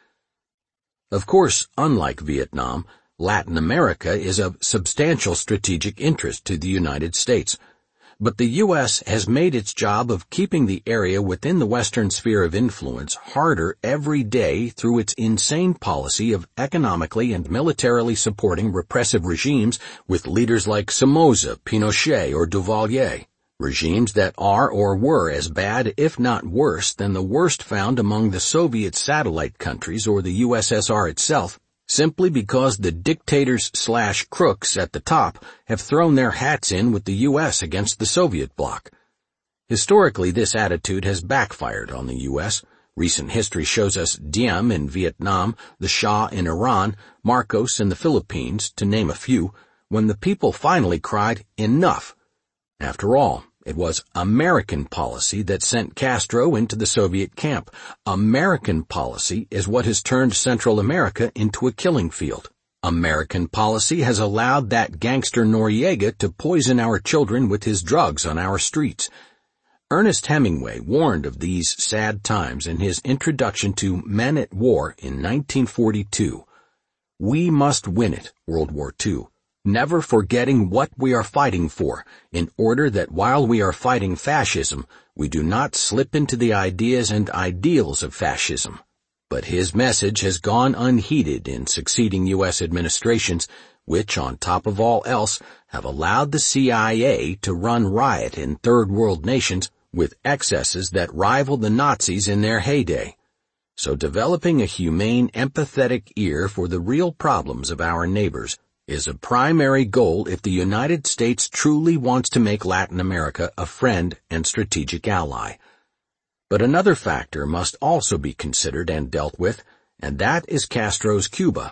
Of course, unlike Vietnam, Latin America is of substantial strategic interest to the United States. But the U.S. has made its job of keeping the area within the Western sphere of influence harder every day through its insane policy of economically and militarily supporting repressive regimes with leaders like Somoza, Pinochet, or Duvalier, regimes that are or were as bad, if not worse, than the worst found among the Soviet satellite countries or the USSR itself, simply because the dictators/crooks at the top have thrown their hats in with the U.S. against the Soviet bloc. Historically, this attitude has backfired on the U.S. Recent history shows us Diem in Vietnam, the Shah in Iran, Marcos in the Philippines, to name a few, when the people finally cried, enough. After all, it was American policy that sent Castro into the Soviet camp. American policy is what has turned Central America into a killing field. American policy has allowed that gangster Noriega to poison our children with his drugs on our streets. Ernest Hemingway warned of these sad times in his introduction to Men at War in 1942. We must win it, World War II. Never forgetting what we are fighting for, in order that while we are fighting fascism, we do not slip into the ideas and ideals of fascism. But his message has gone unheeded in succeeding U.S. administrations, which, on top of all else, have allowed the CIA to run riot in third world nations with excesses that rival the Nazis in their heyday. So developing a humane, empathetic ear for the real problems of our neighbors is a primary goal if the United States truly wants to make Latin America a friend and strategic ally. But another factor must also be considered and dealt with, and that is Castro's Cuba.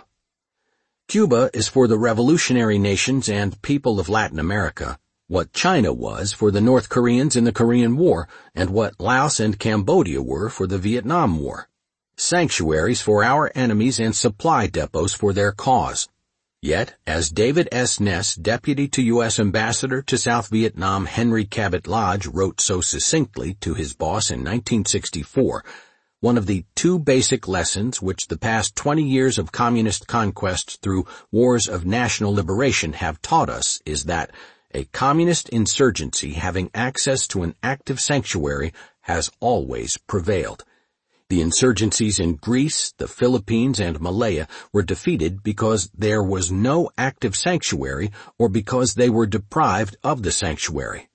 Cuba is for the revolutionary nations and people of Latin America what China was for the North Koreans in the Korean War and what Laos and Cambodia were for the Vietnam War. Sanctuaries for our enemies and supply depots for their cause. Yet, as David S. Ness, deputy to U.S. Ambassador to South Vietnam Henry Cabot Lodge, wrote so succinctly to his boss in 1964, one of the two basic lessons which the past 20 years of communist conquests through wars of national liberation have taught us is that a communist insurgency having access to an active sanctuary has always prevailed. The insurgencies in Greece, the Philippines, and Malaya were defeated because there was no active sanctuary or because they were deprived of the sanctuary.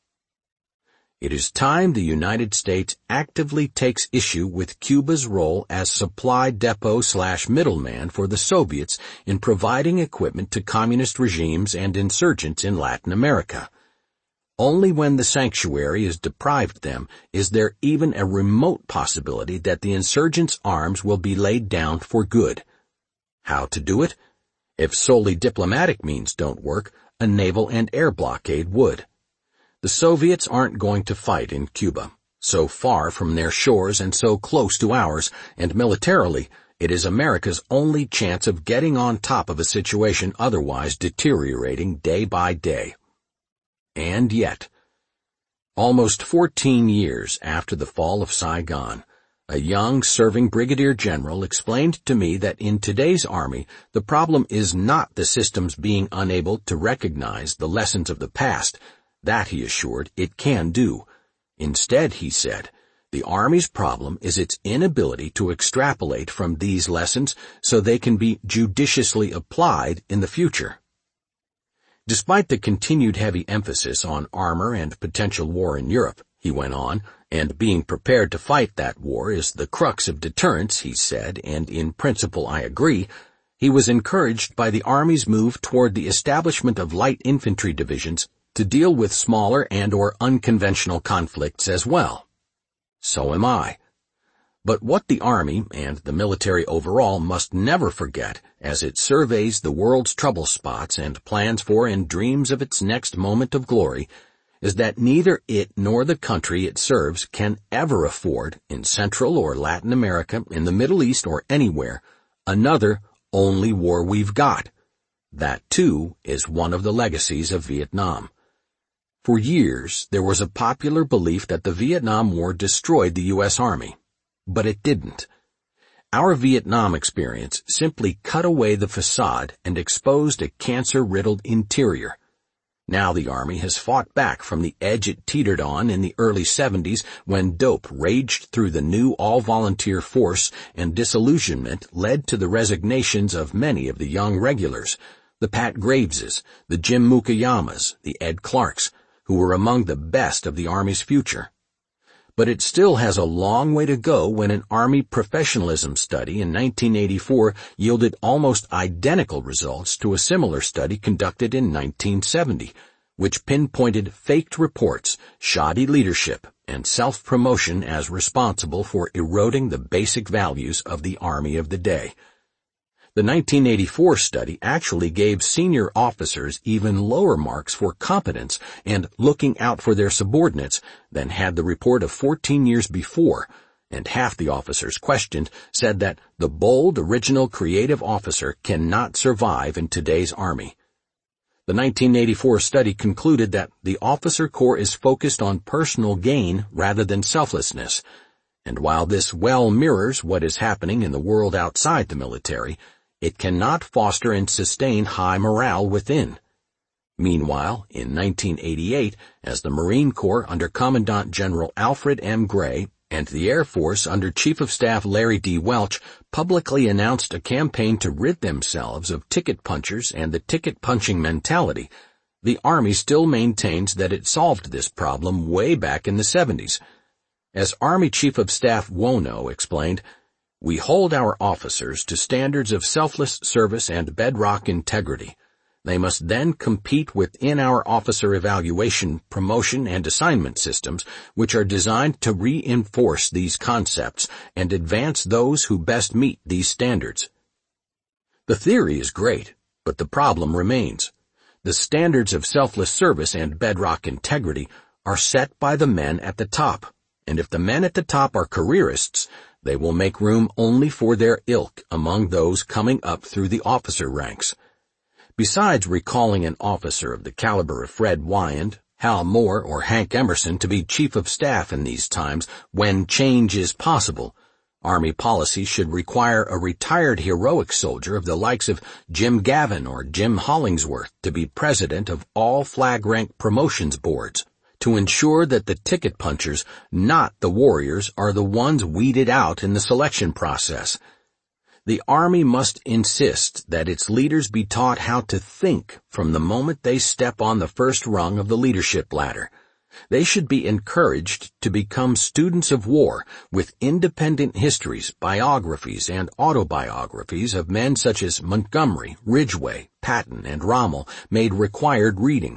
It is time the United States actively takes issue with Cuba's role as supply depot/middleman for the Soviets in providing equipment to communist regimes and insurgents in Latin America. Only when the sanctuary is deprived them is there even a remote possibility that the insurgents' arms will be laid down for good. How to do it? If solely diplomatic means don't work, a naval and air blockade would. The Soviets aren't going to fight in Cuba, so far from their shores and so close to ours, and militarily, it is America's only chance of getting on top of a situation otherwise deteriorating day by day. And yet, almost 14 years after the fall of Saigon, a young serving brigadier general explained to me that in today's Army, the problem is not the systems being unable to recognize the lessons of the past. That, he assured, it can do. Instead, he said, the Army's problem is its inability to extrapolate from these lessons so they can be judiciously applied in the future. Despite the continued heavy emphasis on armor and potential war in Europe, he went on, and being prepared to fight that war is the crux of deterrence, he said, and in principle I agree, he was encouraged by the Army's move toward the establishment of light infantry divisions to deal with smaller and/or unconventional conflicts as well. So am I. But what the Army, and the military overall, must never forget as it surveys the world's trouble spots and plans for and dreams of its next moment of glory is that neither it nor the country it serves can ever afford, in Central or Latin America, in the Middle East, or anywhere, another only war we've got. That, too, is one of the legacies of Vietnam. For years, there was a popular belief that the Vietnam War destroyed the U.S. Army. But it didn't. Our Vietnam experience simply cut away the facade and exposed a cancer-riddled interior. Now the Army has fought back from the edge it teetered on in the early 70s when dope raged through the new all-volunteer force and disillusionment led to the resignations of many of the young regulars, the Pat Graveses, the Jim Mukayamas, the Ed Clarks, who were among the best of the Army's future. But it still has a long way to go when an Army professionalism study in 1984 yielded almost identical results to a similar study conducted in 1970, which pinpointed faked reports, shoddy leadership, and self-promotion as responsible for eroding the basic values of the Army of the day. The 1984 study actually gave senior officers even lower marks for competence and looking out for their subordinates than had the report of 14 years before, and half the officers questioned said that the bold, original, creative officer cannot survive in today's Army. The 1984 study concluded that the officer corps is focused on personal gain rather than selflessness, and while this well mirrors what is happening in the world outside the military, it cannot foster and sustain high morale within. Meanwhile, in 1988, as the Marine Corps under Commandant General Alfred M. Gray and the Air Force under Chief of Staff Larry D. Welch publicly announced a campaign to rid themselves of ticket punchers and the ticket-punching mentality, The Army still maintains that it solved this problem way back in the 70s. As Army Chief of Staff Wono explained, "We hold our officers to standards of selfless service and bedrock integrity. They must then compete within our officer evaluation, promotion, and assignment systems, which are designed to reinforce these concepts and advance those who best meet these standards." The theory is great, but the problem remains. The standards of selfless service and bedrock integrity are set by the men at the top, and if the men at the top are careerists, they will make room only for their ilk among those coming up through the officer ranks. Besides recalling an officer of the caliber of Fred Wyand, Hal Moore, or Hank Emerson to be Chief of Staff in these times when change is possible, Army policy should require a retired heroic soldier of the likes of Jim Gavin or Jim Hollingsworth to be president of all flag rank promotions boards, to ensure that the ticket punchers, not the warriors, are the ones weeded out in the selection process. The Army must insist that its leaders be taught how to think from the moment they step on the first rung of the leadership ladder. They should be encouraged to become students of war with independent histories, biographies, and autobiographies of men such as Montgomery, Ridgway, Patton, and Rommel made required reading.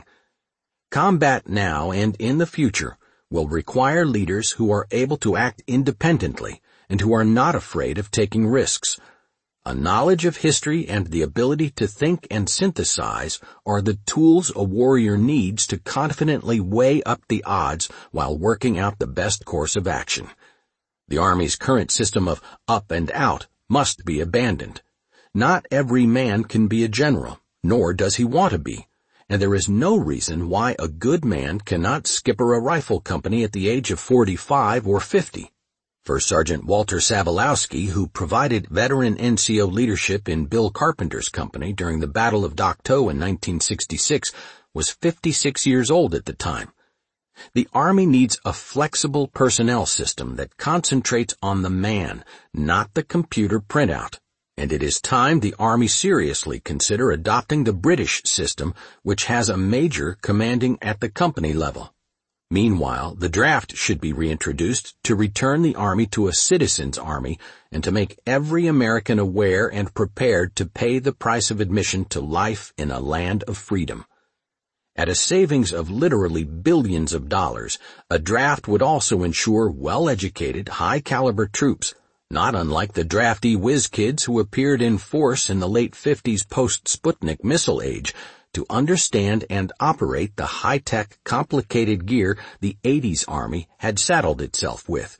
Combat now and in the future will require leaders who are able to act independently and who are not afraid of taking risks. A knowledge of history and the ability to think and synthesize are the tools a warrior needs to confidently weigh up the odds while working out the best course of action. The Army's current system of up and out must be abandoned. Not every man can be a general, nor does he want to be, and there is no reason why a good man cannot skipper a rifle company at the age of 45 or 50. First Sergeant Walter Savalowski, who provided veteran NCO leadership in Bill Carpenter's company during the Battle of Dak To in 1966, was 56 years old at the time. The Army needs a flexible personnel system that concentrates on the man, not the computer printout, and it is time the Army seriously consider adopting the British system, which has a major commanding at the company level. Meanwhile, the draft should be reintroduced to return the Army to a citizens' army and to make every American aware and prepared to pay the price of admission to life in a land of freedom. At a savings of literally billions of dollars, a draft would also ensure well-educated, high-caliber troops, not unlike the drafty whiz kids who appeared in force in the late 50s post-Sputnik missile age, to understand and operate the high-tech, complicated gear the 80s Army had saddled itself with.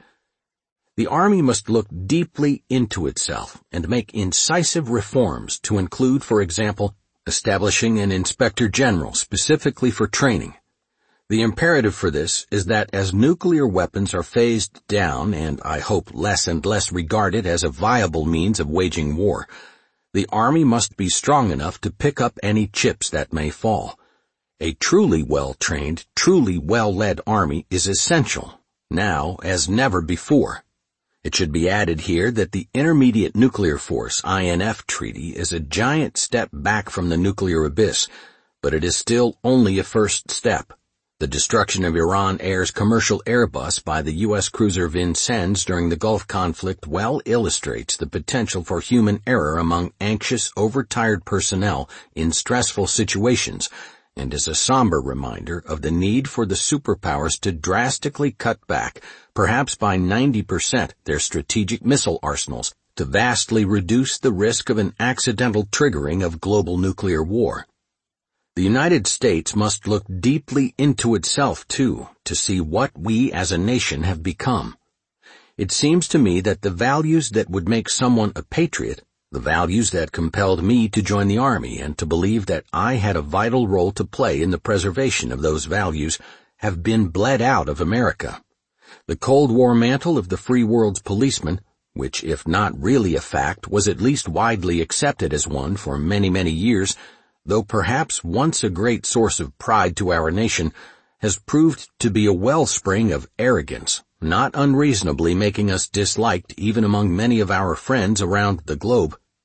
The Army must look deeply into itself and make incisive reforms to include, for example, establishing an Inspector General specifically for training. The imperative for this is that as nuclear weapons are phased down and, I hope, less and less regarded as a viable means of waging war, the Army must be strong enough to pick up any chips that may fall. A truly well-trained, truly well-led Army is essential, now as never before. It should be added here that the Intermediate Nuclear Force, INF Treaty, is a giant step back from the nuclear abyss, but it is still only a first step. The destruction of Iran Air's commercial Airbus by the U.S. cruiser Vincennes during the Gulf conflict well illustrates the potential for human error among anxious, overtired personnel in stressful situations, and is a somber reminder of the need for the superpowers to drastically cut back, perhaps by 90%, their strategic missile arsenals, to vastly reduce the risk of an accidental triggering of global nuclear war. The United States must look deeply into itself, too, to see what we as a nation have become. It seems to me that the values that would make someone a patriot, the values that compelled me to join the Army and to believe that I had a vital role to play in the preservation of those values, have been bled out of America. The Cold War mantle of the free world's policeman, which if not really a fact was at least widely accepted as one for many, many years, though perhaps once a great source of pride to our nation, has proved to be a wellspring of arrogance, not unreasonably making us disliked even among many of our friends around the globe.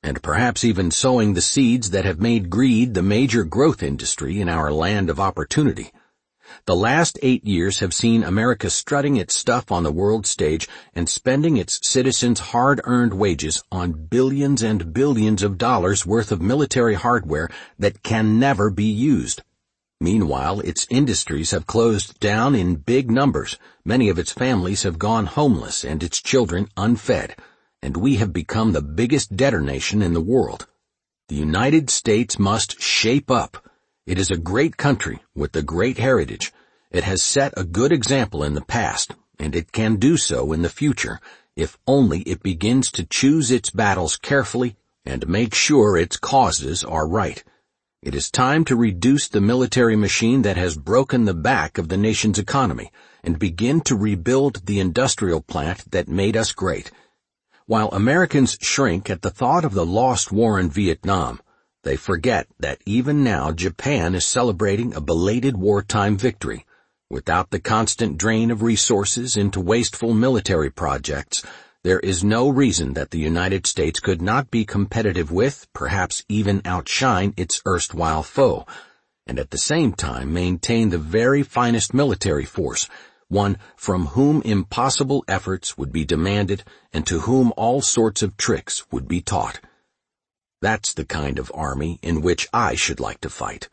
and perhaps even sowing the seeds that have made greed the major growth industry in our land of opportunity. The last 8 years have seen America strutting its stuff on the world stage and spending its citizens' hard-earned wages on billions and billions of dollars worth of military hardware that can never be used. Meanwhile, its industries have closed down in big numbers, many of its families have gone homeless and its children unfed, and we have become the biggest debtor nation in the world. The United States must shape up. It is a great country with a great heritage. It has set a good example in the past, and it can do so in the future, if only it begins to choose its battles carefully and make sure its causes are right. It is time to reduce the military machine that has broken the back of the nation's economy and begin to rebuild the industrial plant that made us great. While Americans shrink at the thought of the lost war in Vietnam, they forget that even now Japan is celebrating a belated wartime victory. Without the constant drain of resources into wasteful military projects, there is no reason that the United States could not be competitive with, perhaps even outshine its erstwhile foe, and at the same time maintain the very finest military force, one from whom impossible efforts would be demanded and to whom all sorts of tricks would be taught. That's the kind of army in which I should like to fight.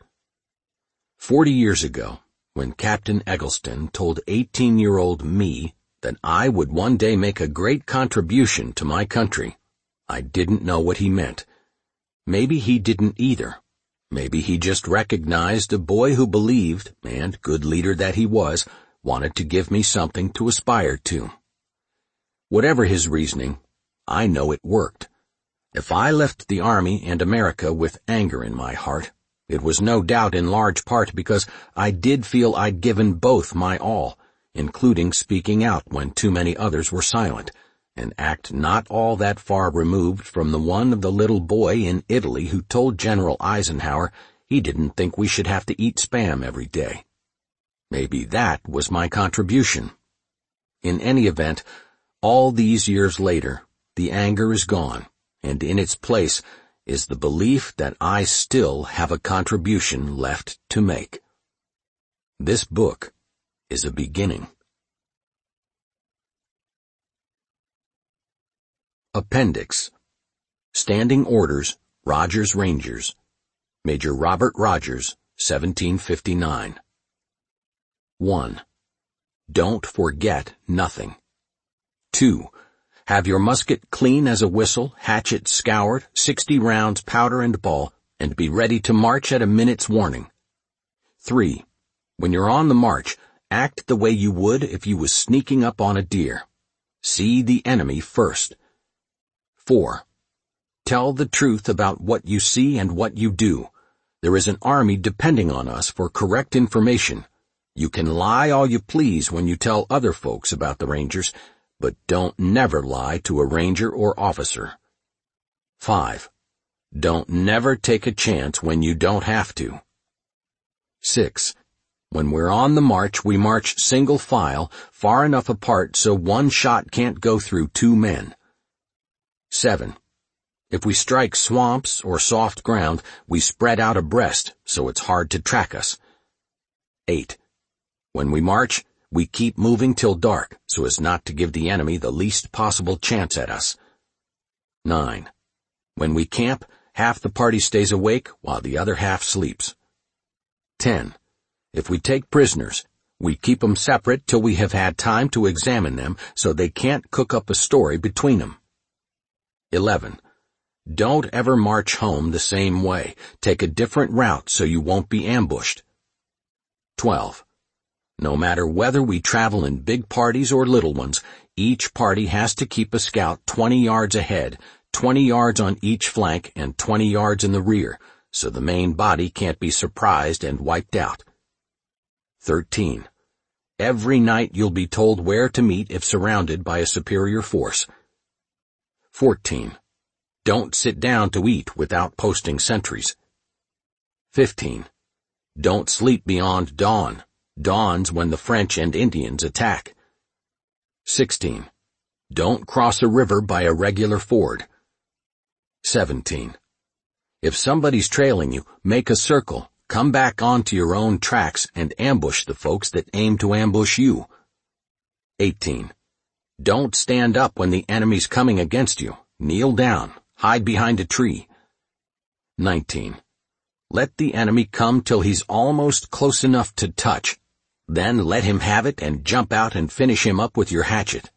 40 years ago, when Captain Eggleston told 18-year-old me that I would one day make a great contribution to my country, I didn't know what he meant. Maybe he didn't either. Maybe he just recognized a boy who believed, and good leader that he was, wanted to give me something to aspire to. Whatever his reasoning, I know it worked. If I left the Army and America with anger in my heart, it was no doubt in large part because I did feel I'd given both my all, including speaking out when too many others were silent, an act not all that far removed from the one of the little boy in Italy who told General Eisenhower he didn't think we should have to eat Spam every day. Maybe that was my contribution. In any event, all these years later, the anger is gone, and in its place is the belief that I still have a contribution left to make. This book is a beginning. Appendix. Standing Orders, Rogers Rangers. Major Robert Rogers, 1759. 1. Don't forget nothing. 2. Have your musket clean as a whistle, hatchet scoured, 60 rounds powder and ball, and be ready to march at a minute's warning. 3. When you're on the march, act the way you would if you was sneaking up on a deer. See the enemy first. 4. Tell the truth about what you see and what you do. There is an army depending on us for correct information. You can lie all you please when you tell other folks about the Rangers, but don't never lie to a ranger or officer. 5. Don't never take a chance when you don't have to. 6. When we're on the march, we march single file, far enough apart so one shot can't go through 2 men. 7. If we strike swamps or soft ground, we spread out abreast so it's hard to track us. 8. When we march, we keep moving till dark so as not to give the enemy the least possible chance at us. 9. When we camp, half the party stays awake while the other half sleeps. 10. If we take prisoners, we keep them separate till we have had time to examine them so they can't cook up a story between them. 11. Don't ever march home the same way. Take a different route so you won't be ambushed. 12. No matter whether we travel in big parties or little ones, each party has to keep a scout 20 yards ahead, 20 yards on each flank, and 20 yards in the rear, so the main body can't be surprised and wiped out. 13. Every night you'll be told where to meet if surrounded by a superior force. 14. Don't sit down to eat without posting sentries. 15. Don't sleep beyond dawn. Dawn's when the French and Indians attack. 16. Don't cross a river by a regular ford. 17. If somebody's trailing you, make a circle, come back onto your own tracks, and ambush the folks that aim to ambush you. 18. Don't stand up when the enemy's coming against you. Kneel down. Hide behind a tree. 19. Let the enemy come till he's almost close enough to touch. Then let him have it and jump out and finish him up with your hatchet.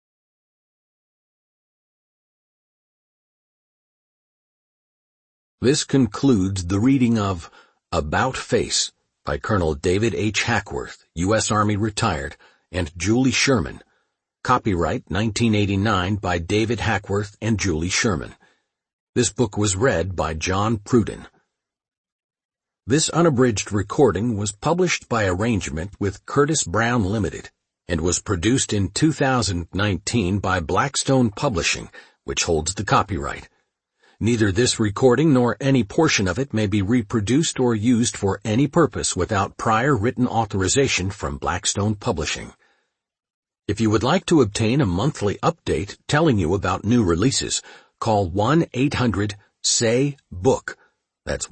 This concludes the reading of About Face by Colonel David H. Hackworth, U.S. Army Retired, and Julie Sherman. Copyright 1989 by David Hackworth and Julie Sherman. This book was read by John Pruden. This unabridged recording was published by arrangement with Curtis Brown Limited and was produced in 2019 by Blackstone Publishing, which holds the copyright. Neither this recording nor any portion of it may be reproduced or used for any purpose without prior written authorization from Blackstone Publishing. If you would like to obtain a monthly update telling you about new releases, call 1-800-SAY-BOOK. That's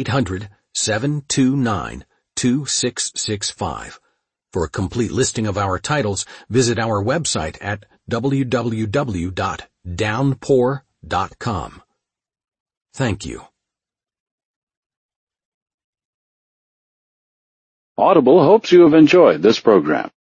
1-800-729-2665. For a complete listing of our titles, visit our website at www.downpour.com. Thank you. Audible hopes you have enjoyed this program.